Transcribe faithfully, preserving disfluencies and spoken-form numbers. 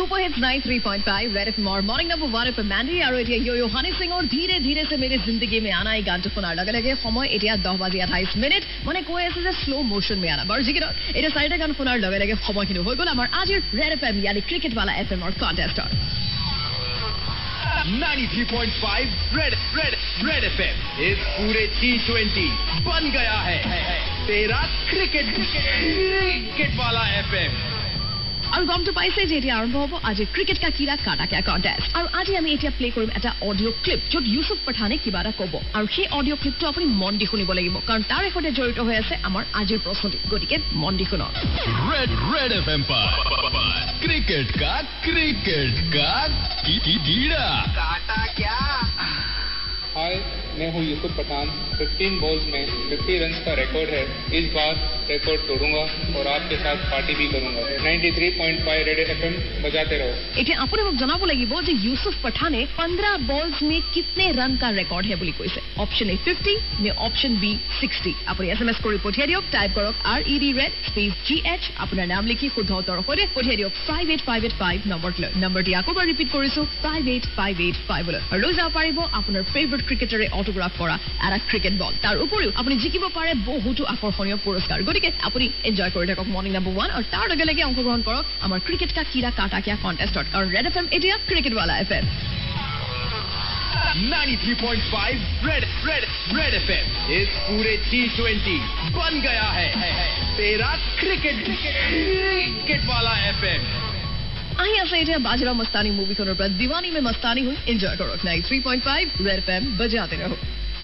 super hits ninety three point five red FM और morning number one पे Mandy और एटिया यो यो हनी सिंह और धीरे धीरे से मेरी जिंदगी में आना এই গানটো শুনাৰ লগে লগে সময় এতিয়া দহ বাজি আঠাইছ মিনিট মানে কৈ আছে যে স্লো মোশন মে আনা বৰ জিকিৰ এটা চাৰিটা গান শুনাৰ লগে লগে সময়খিনি হৈ গ'ল আমাৰ আজিৰ ৰেড এফএম यानी ক্ৰিকেট वाला এফএম और কন্টেস্টৰ ninety three point five red red red FM इस पूरे टी ट्वेंटी बन गया है तेरा क्रिकेट क्रिकेट वाला एफएम और গমটো পাইছে যে এতিয়া আৰম্ভ হ'ব আজি ক্ৰিকেট কা কিৰা কাটা কা কন্টেস্ট আৰু আজি আমি এতিয়া প্লে কৰিম এটা অডিও ক্লিপ য'ত ইউসুফ পঠানে কিবা এটা ক'ব আৰু সেই অডিও ক্লিপটো আপুনি মন দি শুনিব লাগিব কাৰণ তাৰ সৈতে জড়িত হৈ আছে আমাৰ আজিৰ প্ৰশ্নটি গতিকে মন দি শুনক रेड रेड एफएम पर क्रिकेट का क्रिकेट का की की कीड़ा काटा क्या हाय मैं हूँ यूसुफ पठान फिफ्टीन बॉल्स में फिफ्टी रन्स का रिकॉर्ड है इस बार रिकॉर्ड तोड़ूंगा और आपके साथ पार्टी भी करूंगा ninety three point five red FM बजाते रहो এতিয়া আপুনি মোক জনাব লাগিব যে ইউসুফ পঠানে पंद्रह বলস में कितने रन का रिकॉर्ड है বুলি কৈছে অপশন এ फिफ्टी নে অপশন বি सिक्सटी আপুনি এসএমএস কৰি পঠিয়াই দিয়ক টাইপ কৰক R E D red space G H আপোনাৰ নাম লিখি শুদ্ধ উত্তৰ সৈতে পঠিয়াই দিয়ক five eight five eight five নম্বৰটো নম্বৰটি আকৌ এবাৰ ৰিপিট কৰিছো five eight five eight five লৈ আৰু লৈ যাব পাৰিব আপোনাৰ ফেভাৰিট ক্ৰিকেটাৰে অটোগ্ৰাফ কৰা এটা ক্ৰিকেট বল তাৰ উপৰিও আপুনি জিকিব পাৰে বহুতো আকৰ্ষণীয় পুৰস্কাৰ গতিকে আপুনি এনজয় কৰি থাকক মৰ্নিং নাম্বাৰ ওৱান আৰু তাৰ লগে লগে অংশগ্ৰহণ কৰক আমাৰ ক্ৰিকেট কা কিৰা কাটা কিয়া কন্টেস্টত কাৰণ ৰেড এফএম এতিয়া ক্ৰিকেট वाला FM ninety three point five red red red FM इस पूरे टी ट्वेंटी बन गया है तेरा क्रिकेट क्रिकेट वाला एफएम আহি আছে এতিয়া বাজৰা মস্তানি মুভিখনৰ পৰা দিৱানী মে মস্তানি হৈ এনজয় কৰক ninety three point five red FM বজাতে ৰহক